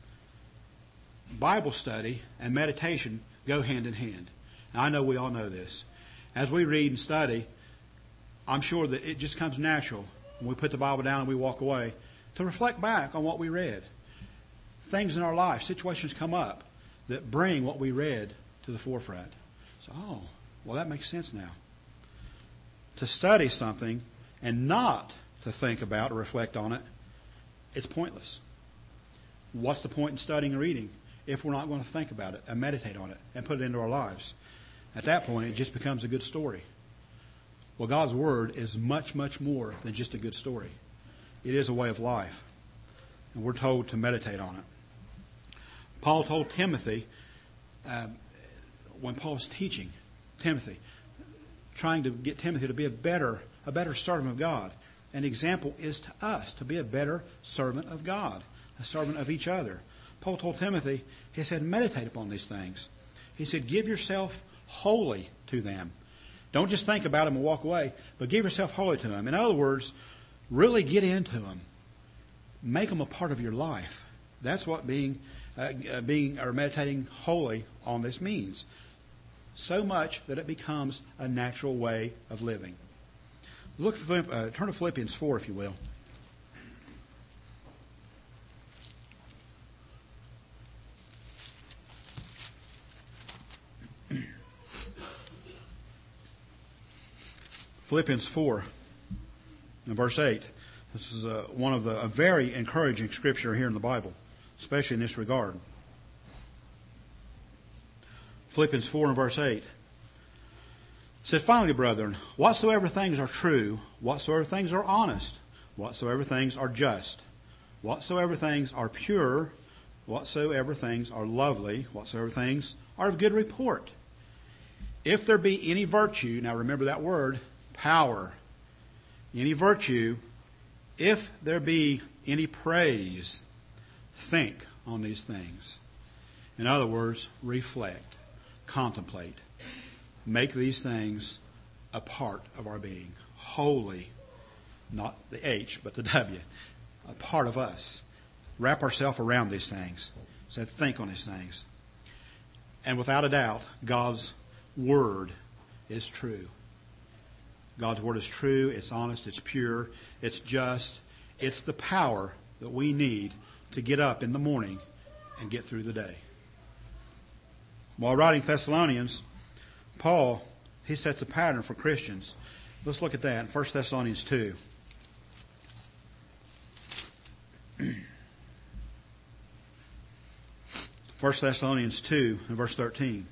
Bible study and meditation go hand in hand. And I know we all know this. As we read and study, I'm sure that it just comes natural when we put the Bible down and we walk away to reflect back on what we read. Things in our life, situations come up that bring what we read to the forefront. So, oh, well, that makes sense now. To study something and not to think about or reflect on it, it's pointless. What's the point in studying and reading if we're not going to think about it and meditate on it and put it into our lives. At that point, it just becomes a good story. Well, God's Word is much, much more than just a good story. It is a way of life. And we're told to meditate on it. Paul told Timothy, when Paul was teaching Timothy, trying to get Timothy to be a better servant of God. An example is to us to be a better servant of God, a servant of each other. Paul told Timothy, he said, meditate upon these things. He said, give yourself wholly to them. Don't just think about them and walk away, but give yourself wholly to them. In other words, really get into them. Make them a part of your life. That's what being or meditating wholly on this means. So much that it becomes a natural way of living. Turn to Philippians 4, if you will. Philippians 4, and verse 8. This is one of a very encouraging scripture here in the Bible, especially in this regard. Philippians 4 and verse 8. It said, finally, brethren, whatsoever things are true, whatsoever things are honest, whatsoever things are just, whatsoever things are pure, whatsoever things are lovely, whatsoever things are of good report. If there be any virtue, now remember that word, power, any virtue, if there be any praise, think on these things. In other words, reflect, contemplate. Make these things a part of our being. Wholly, not the H, but the W. A part of us. Wrap ourselves around these things. So think on these things. And without a doubt, God's Word is true. God's Word is true, it's honest, it's pure, it's just. It's the power that we need to get up in the morning and get through the day. While writing Thessalonians, Paul, he sets a pattern for Christians. Let's look at that in 1 Thessalonians 2. 1 Thessalonians 2 and verse 13.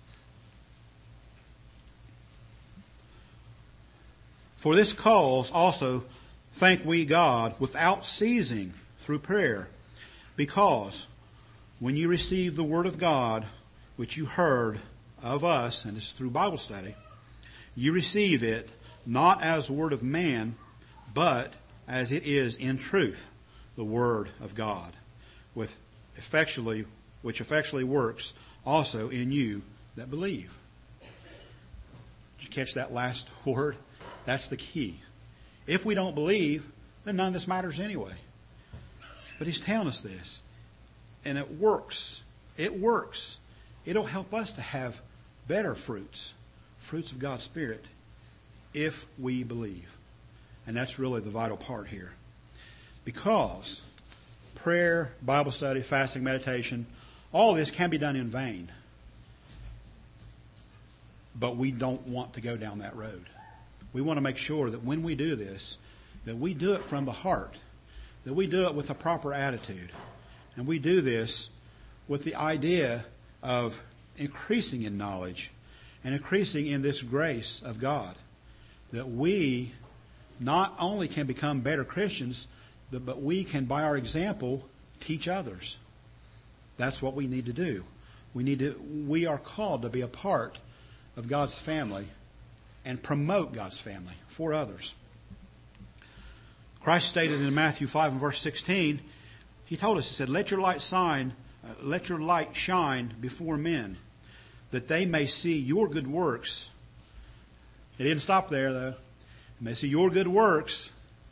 For this cause also thank we God without ceasing through prayer, because when you received the word of God, which you heard of us, and it's through Bible study, you receive it not as the word of man, but as it is in truth, the word of God, which effectually works also in you that believe. Did you catch that last word? That's the key. If we don't believe, then none of this matters anyway. But he's telling us this. And it works. It works. It'll help us to have better fruits of God's Spirit, if we believe. And that's really the vital part here. Because prayer, Bible study, fasting, meditation, all this can be done in vain. But we don't want to go down that road. We want to make sure that when we do this, that we do it from the heart, that we do it with a proper attitude. And we do this with the idea of increasing in knowledge and increasing in this grace of God. That we not only can become better Christians, but we can, by our example, teach others. That's what we need to do. We are called to be a part of God's family and promote God's family for others. Christ stated in Matthew 5 and verse 16, He told us, He said, let your light shine before men, that they may see your good works. It didn't stop there, though. They may see your good works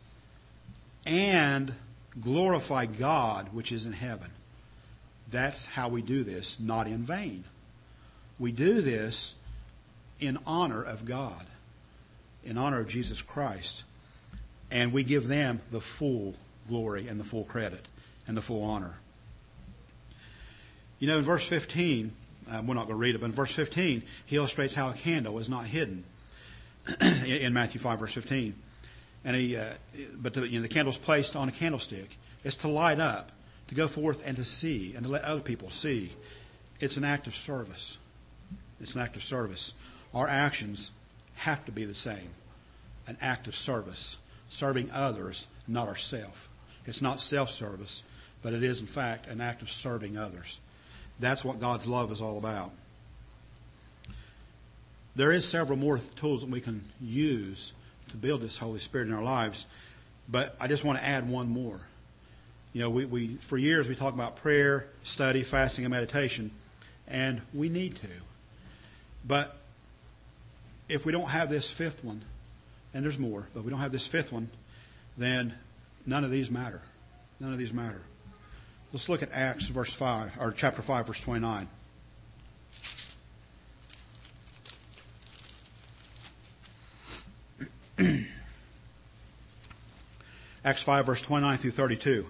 and glorify God which is in heaven. That's how we do this, not in vain. We do this in honor of God, in honor of Jesus Christ. And we give them the full glory and the full credit and the full honor. You know, in verse 15, we're not going to read it, but in verse 15, he illustrates how a candle is not hidden in Matthew 5, verse 15. And the candle is placed on a candlestick. It's to light up, to go forth and to see and to let other people see. It's an act of service. It's an act of service. Our actions have to be the same. An act of service. Serving others, not ourselves. It's not self-service, but it is, in fact, an act of serving others. That's what God's love is all about. There is several more tools that we can use to build this Holy Spirit in our lives, but I just want to add one more. You know, we for years we talk about prayer, study, fasting, and meditation, and we need to. But if we don't have this fifth one, and there's more, but we don't have this fifth one, then none of these matter. None of these matter. Let's look at Acts verse 5, or chapter 5, verse 29. Acts 5, verse 29 through 32.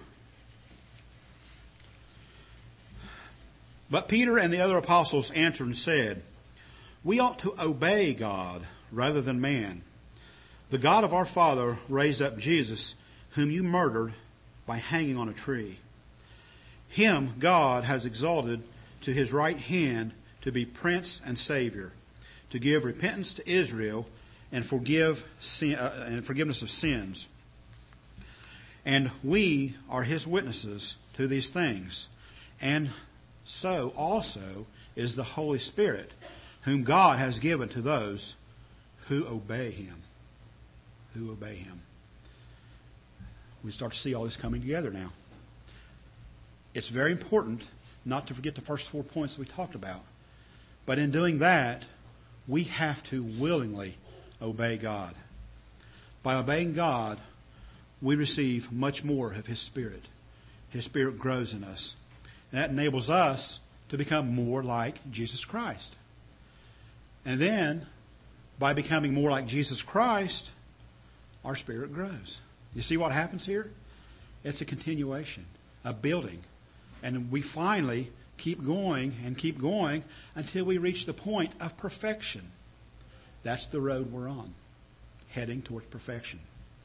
But Peter and the other apostles answered and said, "We ought to obey God rather than man. The God of our father raised up Jesus, whom you murdered by hanging on a tree. Him God has exalted to his right hand to be Prince and Savior, to give repentance to Israel and forgiveness of sins. And we are his witnesses to these things. And so also is the Holy Spirit, whom God has given to those who obey him." Who obey him. We start to see all this coming together now. It's very important not to forget the first 4 points that we talked about. But in doing that, we have to willingly obey God. By obeying God, we receive much more of his Spirit. His Spirit grows in us. And that enables us to become more like Jesus Christ. And then, by becoming more like Jesus Christ, our spirit grows. You see what happens here? It's a continuation, a building. And we finally keep going until we reach the point of perfection. That's the road we're on, heading towards perfection.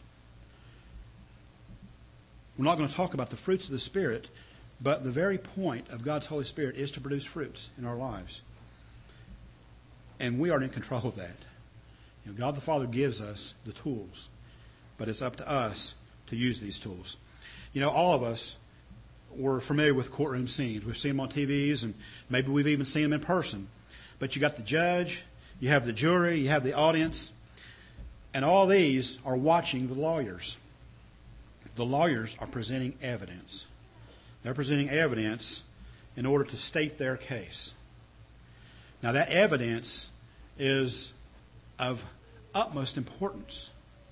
We're not going to talk about the fruits of the Spirit, but the very point of God's Holy Spirit is to produce fruits in our lives. And we are in control of that. You know, God the Father gives us the tools, but it's up to us to use these tools. You know, all of us were familiar with courtroom scenes. We've seen them on TVs, and maybe we've even seen them in person. But you got the judge, you have the jury, you have the audience, and all these are watching the lawyers. The lawyers are presenting evidence. They're presenting evidence in order to state their case. Now, that evidence is of utmost importance.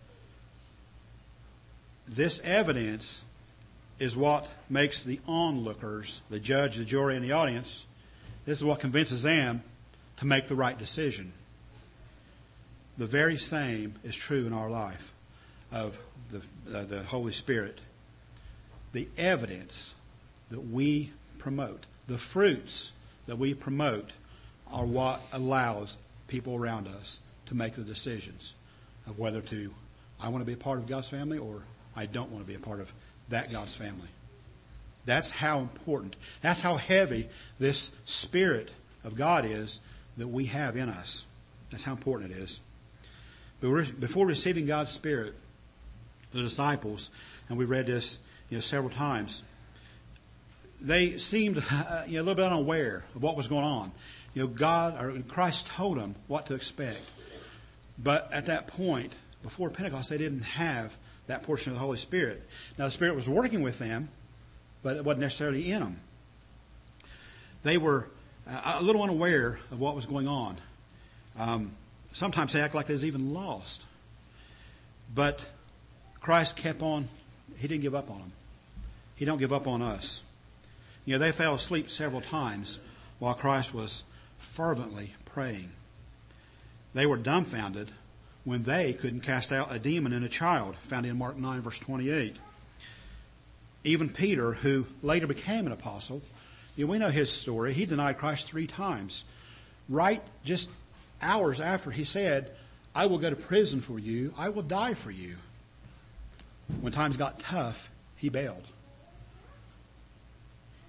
This evidence is what makes the onlookers, the judge, the jury, and the audience, this is what convinces them to make the right decision. The very same is true in our life of the Holy Spirit. The evidence that we promote, the fruits that we promote, are what allows people around us to make the decisions of whether to, I want to be a part of God's family, or I don't want to be a part of that God's family. That's how important, that's how heavy this Spirit of God is that we have in us. That's how important it is. But before receiving God's Spirit, the disciples, and we read this several times, they seemed a little bit unaware of what was going on. Christ told them what to expect. But at that point, before Pentecost, they didn't have that portion of the Holy Spirit. Now, the Spirit was working with them, but it wasn't necessarily in them. They were a little unaware of what was going on. Sometimes they act like they was even lost. But Christ kept on. He didn't give up on them. He don't give up on us. They fell asleep several times while Christ was fervently praying. They were dumbfounded when they couldn't cast out a demon in a child, found in Mark 9, verse 28. Even Peter, who later became an apostle, we know his story. He denied Christ 3 times. Right just hours after he said, "I will go to prison for you. I will die for you." When times got tough, he bailed.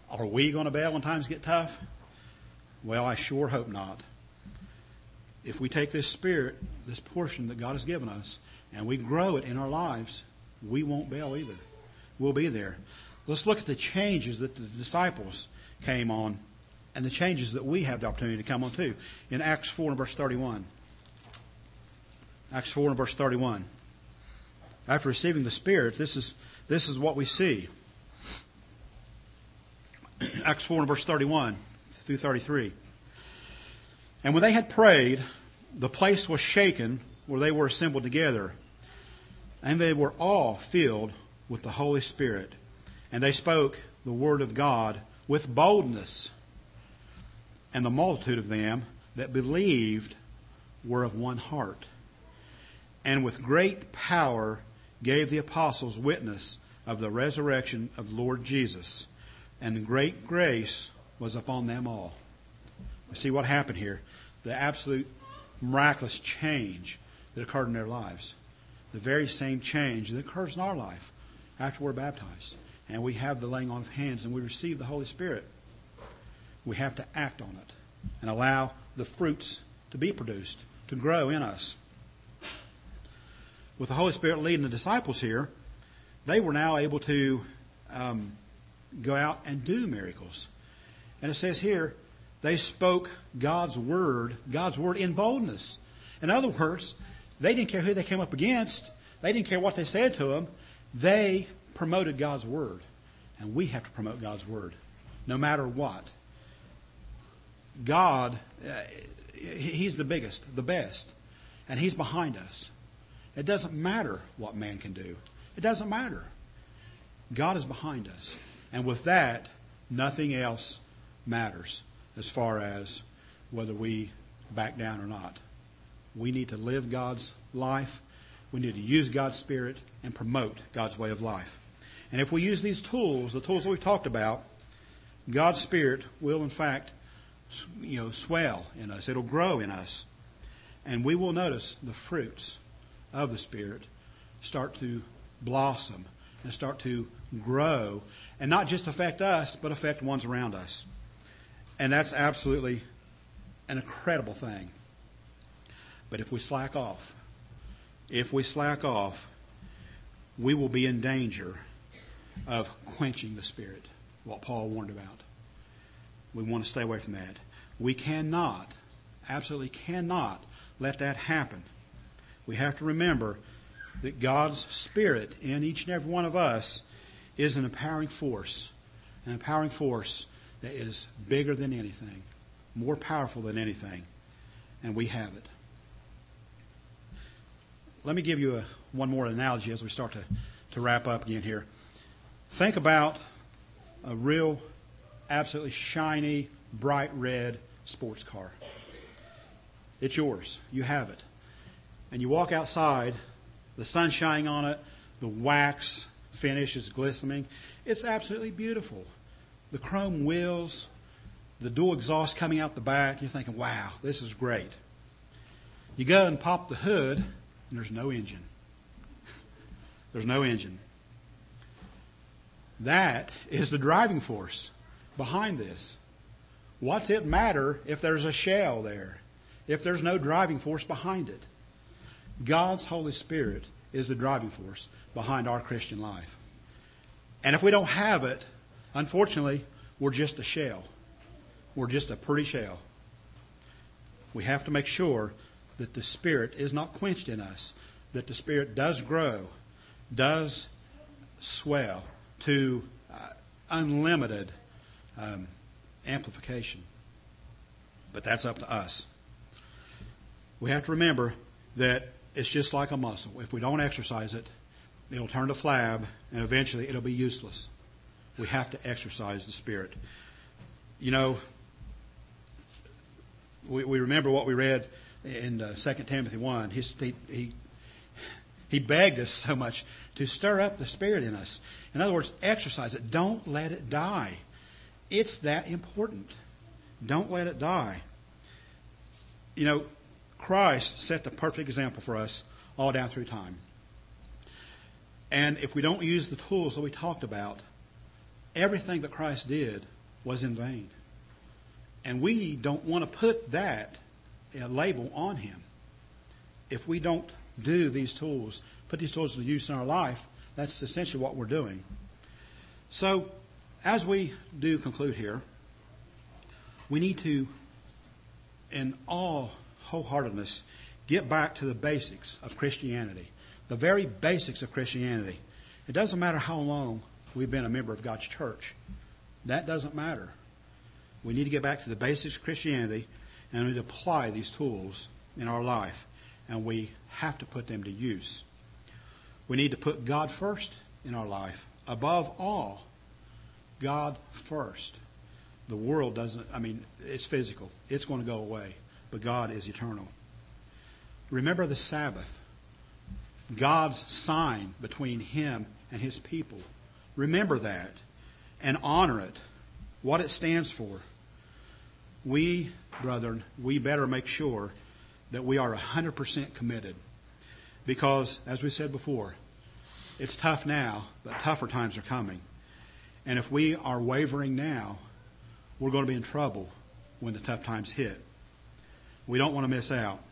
Are we going to bail when times get tough? Well, I sure hope not. If we take this Spirit, this portion that God has given us, and we grow it in our lives, we won't bail either. We'll be there. Let's look at the changes that the disciples came on and the changes that we have the opportunity to come on too. In Acts 4 and verse 31. Acts 4 and verse 31. After receiving the Spirit, this is what we see. Acts 4 and verse 31 through 33. And when they had prayed, the place was shaken where they were assembled together, and they were all filled with the Holy Spirit. And they spoke the word of God with boldness. And the multitude of them that believed were of one heart. And with great power gave the apostles witness of the resurrection of the Lord Jesus. And great grace was upon them all. You see what happened here? The absolute miraculous change that occurred in their lives. The very same change that occurs in our life after we're baptized. And we have the laying on of hands and we receive the Holy Spirit. We have to act on it and allow the fruits to be produced, to grow in us. With the Holy Spirit leading the disciples here, they were now able to go out and do miracles. And it says here, they spoke God's word in boldness. In other words, they didn't care who they came up against. They didn't care what they said to them. They promoted God's word. And we have to promote God's word, no matter what. God, He's the biggest, the best. And He's behind us. It doesn't matter what man can do. It doesn't matter. God is behind us. And with that, nothing else matters as far as whether we back down or not. We need to live God's life. We need to use God's Spirit and promote God's way of life. And if we use these tools, the tools that we've talked about, God's Spirit will in fact, swell in us. It'll grow in us. And we will notice the fruits of the Spirit start to blossom and start to grow and not just affect us, but affect ones around us. And that's absolutely an incredible thing. But if we slack off, we will be in danger of quenching the Spirit, what Paul warned about. We want to stay away from that. We cannot, absolutely cannot let that happen. We have to remember that God's Spirit in each and every one of us is an empowering force that is bigger than anything, more powerful than anything, and we have it. Let me give you one more analogy as we start to wrap up again here. Think about a real, absolutely shiny, bright red sports car. It's yours. You have it. And you walk outside, the sun's shining on it, the wax finish is glistening. It's absolutely beautiful. The chrome wheels, the dual exhaust coming out the back, you're thinking, wow, this is great. You go and pop the hood, and there's no engine. There's no engine. That is the driving force behind this. What's it matter if there's a shell there, if there's no driving force behind it? God's Holy Spirit is the driving force behind our Christian life. And if we don't have it, unfortunately, we're just a shell. We're just a pretty shell. We have to make sure that the Spirit is not quenched in us, that the Spirit does grow, does swell to unlimited amplification. But that's up to us. We have to remember that it's just like a muscle. If we don't exercise it, it'll turn to flab, and eventually it'll be useless. We have to exercise the Spirit. We remember what we read in 2 Timothy 1. He begged us so much to stir up the Spirit in us. In other words, exercise it. Don't let it die. It's that important. Don't let it die. Christ set the perfect example for us all down through time. And if we don't use the tools that we talked about, everything that Christ did was in vain. And we don't want to put that label on him. If we don't do these tools, put these tools to use in our life, that's essentially what we're doing. So, as we do conclude here, we need to, in all wholeheartedness, get back to the basics of Christianity. The very basics of Christianity. It doesn't matter how long we've been a member of God's church. That doesn't matter. We need to get back to the basics of Christianity and we need to apply these tools in our life. And we have to put them to use. We need to put God first in our life. Above all, God first. The world doesn't, it's physical. It's going to go away. But God is eternal. Remember the Sabbath. God's sign between Him and His people. Remember that and honor it. What it stands for. We, brethren, we better make sure that we are 100% committed. Because, as we said before, it's tough now, but tougher times are coming. And if we are wavering now, we're going to be in trouble when the tough times hit. We don't want to miss out.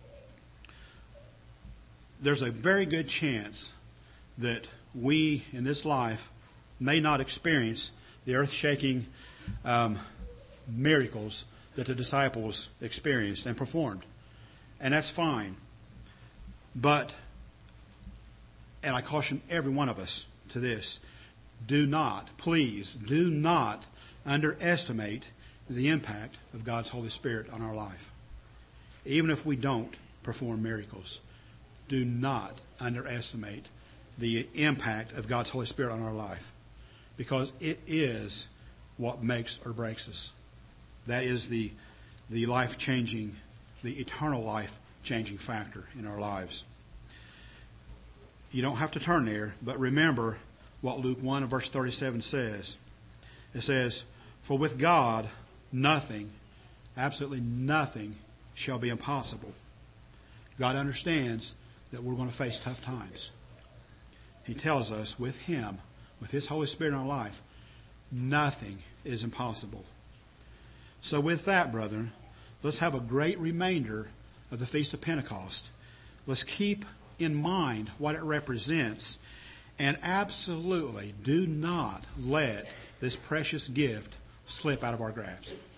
There's a very good chance that we, in this life, may not experience the earth-shaking miracles that the disciples experienced and performed. And that's fine. But, and I caution every one of us to this, please do not underestimate the impact of God's Holy Spirit on our life. Even if we don't perform miracles, do not underestimate the impact of God's Holy Spirit on our life. Because it is what makes or breaks us. That is the life-changing, the eternal life-changing factor in our lives. You don't have to turn there, but remember what Luke 1 verse 37 says. It says, "For with God nothing, absolutely nothing, shall be impossible." God understands that we're going to face tough times. He tells us with Him, with His Holy Spirit in our life, nothing is impossible. So with that, brethren, let's have a great remainder of the Feast of Pentecost. Let's keep in mind what it represents, and absolutely do not let this precious gift slip out of our grasp.